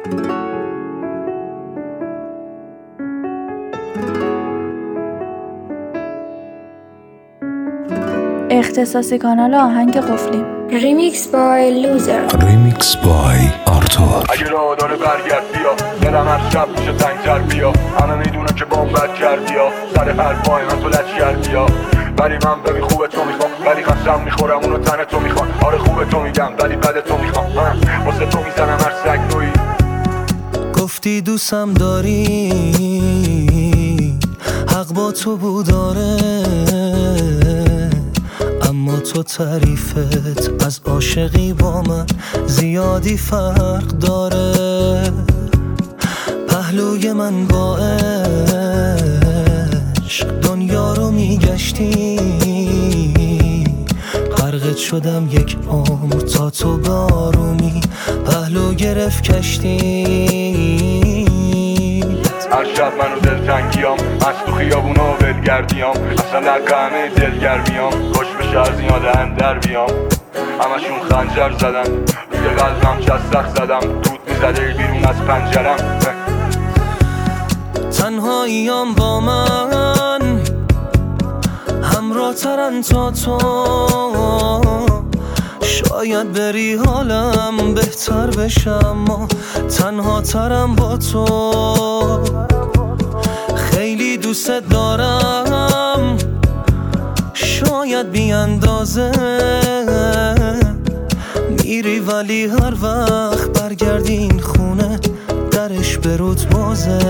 اختصاصی کانال آهنگ قفلی. ریمیکس بای لوزر. ریمیکس بای آرتور. اگه راه داره برگرد بیا، دلم هر شب میشه تنگتر بیا. همه میدونم که بام بد کردی یا سر هر پای من تو لچ کردی یا. ولی من ببین خوب تو میخوام، ولی قسم میخورم اونو تن تو میخوام. آره خوب تو میگم ولی بد تو میخوام. واسه تو میزنم هر سگ نوی. گفتی دوستم داری، حق با تو بوداره، اما تو تعریفت از عاشقی با من زیادی فرق داره. پهلوی من با عشق دنیا رو میگشتی، غرقت شدم یک عمر تا تو بارونی پهلو گرفت کشتی. هر شب منو دلتنگیام، از تو خیابونا ولگردیام، اصلا نقمه دلگرمیام، خوش بشه از این آدم در بیام. همشون خنجر زدن روی قلبم، چستخ زدم دود میزده بیرون از پنجرم. تنهاییام با من همراه ترن تا تو، شاید بری حالم بهتر بشم، اما تنها ترم با تو. خیلی دوست دارم، شاید بی اندازه، میری ولی هر وقت برگردی این خونه درش برود بازه.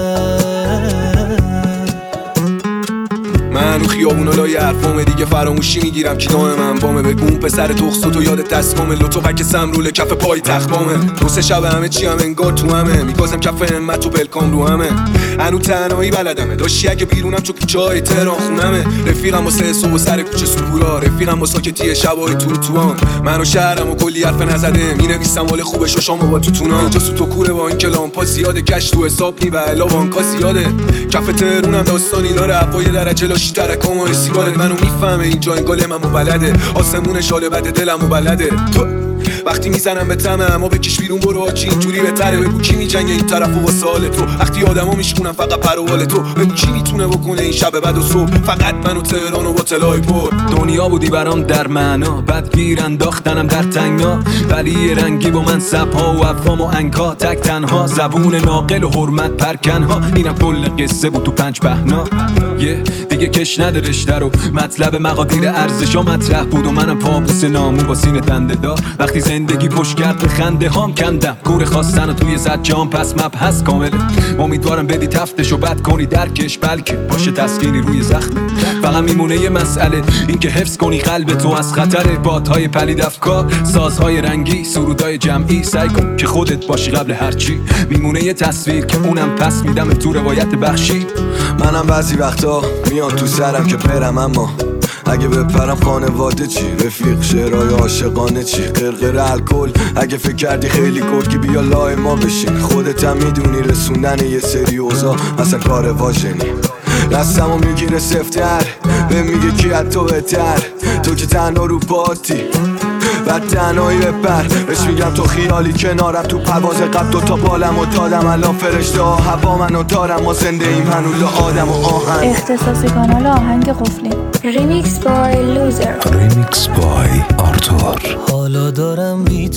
من رو خیابونا لای حرفامه دیگه فراموشی میگیرم کی نام من بامه. بگون پسر تخصو تو یاد دستگامه، لطو پک سمرول کف پای تخمامه. دو سه شب همه چی هم انگار تو همه، میگازم کف همت و بلکام رو همه. هنو تنهایی بلدمه داشتی اگه بیرونم چو کوچه های تهران خونمه. رفیقم واسه صبح و سر کوچه سکورا، رفیقم واسه ساکتی شبای تو منو شهرم و کلی حرف نزده، مینویسم حال خوبه شاشامو با توتونا. اینجا سو تو کوره با این کلامپا زیاده، کش تو حساب نی و الا بانکا زیاده. کف تهرونم داستانی داره، هوای درجه لاشی ترکام و سیگارت منو میفهمه. اینجا انگال منو بلده، آسمون شاله بده دلمو بلده. تو وقتی میزنم به تمه اما بکش بیرون برو آجی اینجوری بهتره. بگو کی میجنگه این طرف و واسه حال تو، وقتی آدما میشکنن فقط پر و بال تو. بگو کی میتونه بکنه این شب بعد و صبح فقط منو تهران و با طلای پر. دنیا بودی برام در معنا، بعد گیر انداختنم در تنگنا، ولی یه رنگی با من سبها و افهام و انکا. تک تنها زبون ناقل و حرمت پرکنها، اینم کل قصه بود تو 5 بهنا. یه دیگه کش نده رشته رو، مطلب مقادیر ارزشا مطرح بود و منم پابوس نامو با سینه دنده دار. وقتی زندگی پشت کرد به خنده هام کندم، گور خواستن و توی زد جام پس مبحث کامله. امیدوارم بدی تفتشو بد کنی درکش، بلکه باشه تسکینی روی زخمه. فقط میمونه یه مسئله، این که حفظ کنی قلب تو از خطر بادهای پلید افکار، سازهای رنگی، سرودای جمعی. سعی کن که خودت باشی قبل هرچی، میمونه یه تصویر که اونم پس میدم تو روایت بخشی. منم بعضی وقتا میان تو سرم که برم، اما اگه بپرم خانواده چی؟ رفیق شعرهای عاشقانه چی؟ قرقر الکل اگه فکر کردی خیلی گرگی بیا لای ما بشین. خودت هم میدونی رسوندن یه سری اوضاع اصلا کار واژنی. دستمو میگیره سفتر به میگه کی از تو بهتر، تو که تنها رو پاتی بعد تنهایی بپر. بهش میگم تو خیالی کنارم، تو پرواز قبل دوتا بالم و دادم، الان فرشته ها هوا منو دارم، ما زنده ایم هنوز آدم و آهنگ. اختصاصی کانال آهنگ قفلی. ریمیکس بای لوزر. ریمیکس بای آرتور. حالا دارم بی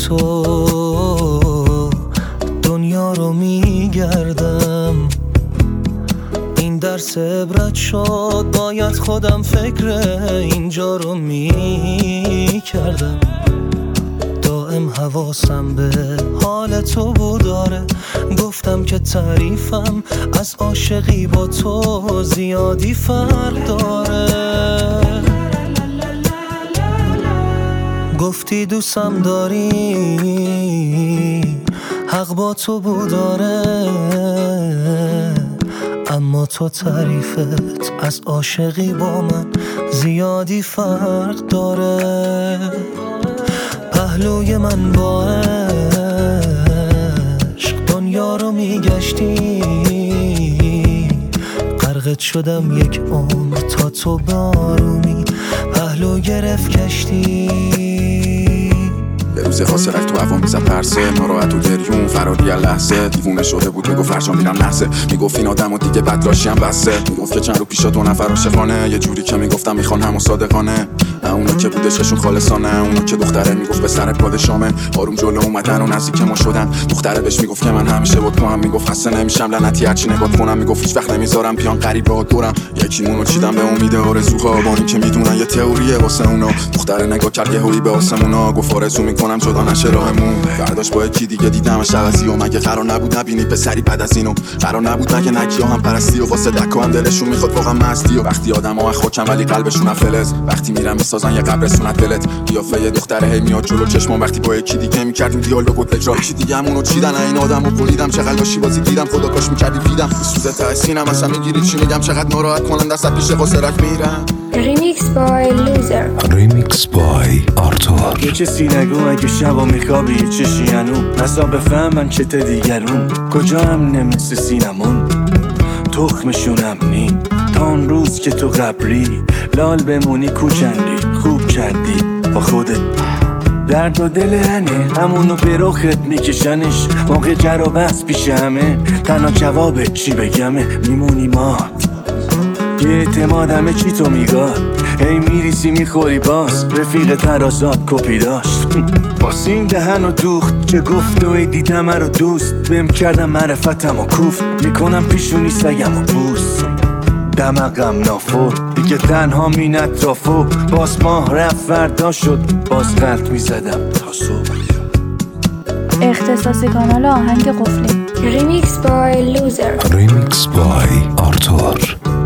تو دنیا رو میگردم، این درس عبرت شد، باید خودم فکر اینجا رو میکردم. دائم حواسم به حال تو بوداره، گفتم که تعریفم از عاشقی با تو زیادی فرق داره. گفتی دوستم داری، حق با تو بوداره، اما تو تعریفت از عاشقی با من زیادی فرق داره. پهلوی من با عشق دنیا رو میگشتی، غرقت شدم یک عمر تا تو بارونی پهلو گرفت کشتی. به روز خاصرک تو هوا میزد پرسه، ناراحت و گریون فراری لحظه، دیوونه شده بود میگفت فرشا میرم لحظه، میگفت این آدمو دیگه بدراشی هم بسه، میگفت که چند رو پیشا 2 نفر عاشقانه، یه جوری که میگفتم میخوان همو صادقانه، نه اونا که بود عشقشون خالصانه، اونا که دختره میگفت به سر پادشامه، آروم جلو اومدن و نزدیک ما شدن، دختره بهش میگفت که من همیشه با تو هم، میگفت خسته نمیشم لعنتی هرچی نگات کنم، میگفت هیچ وقت نمیذارم بیان غریبه‌ها دورم، یکیمونو چیدم به امید آرزوها، با این که میدونن یه تئوریه واسه اونا، دختره نگاه کرد یهویی به آسمونا، گفت آرزو میکنم جدا نشه راهمون، فرداش با یکی دیگه دیدمش عوضی و مگه قرار نبود نبینی پسری بعد از اینو، قرار نبود مگه نگیا هم پرستی و واسه دکا هم دلشون میخواد واقعا مستی، و وقتی آدم‌ها خاکن ولی قلبشون فلز، وقتی میرن میسازن یه قبرستون از دلت، قیافه یه دختره هی میاد جلو چشمام، وقتی با یکی دیگه میکردیم دیالوگو تکرار، یکی دیگه همونو چیدن این آدمو بریدم، چقدر داشتی بازی دیدم خدا کاش میکردی دیدم، سوزه ته سینم اصلا میگیری چی میگم، چقدر ناراحت کنن دست پیش خسرک میرم. Remix by Loser. Remix by Arthur. یه کسی نگو اگه شبا میخوابی چشی هنو، نسا بفهمن چه دیگرون کجا هم نمیسه سینمون، تخمشونم نی تا اون روز که تو قبری لال بمونی کوچندی، خوب کردی با خودت، درد و دل هنه همونو به رخت میکشنش، موقع جر و بحث پیش همه تنها جواب چی بگمه، میمونی مات یه اعتمادمه چی تو میگاد، هی میریسی میخوری باز، رفیق ترازات کپی داشت باسین دهن و دوخت که گفت و دیدم رو دوست، بهم کردم معرفتم و کوفت، میکنم پیشونی سگم و بوس، دمقم نافور دیگه تنها مین اطرافو، باز ماه رفت فردا شد باز غلط میزدم تا صبح. اختصاصی کانال آهنگ قفلی. Remix by Loser. Remix by Arthur.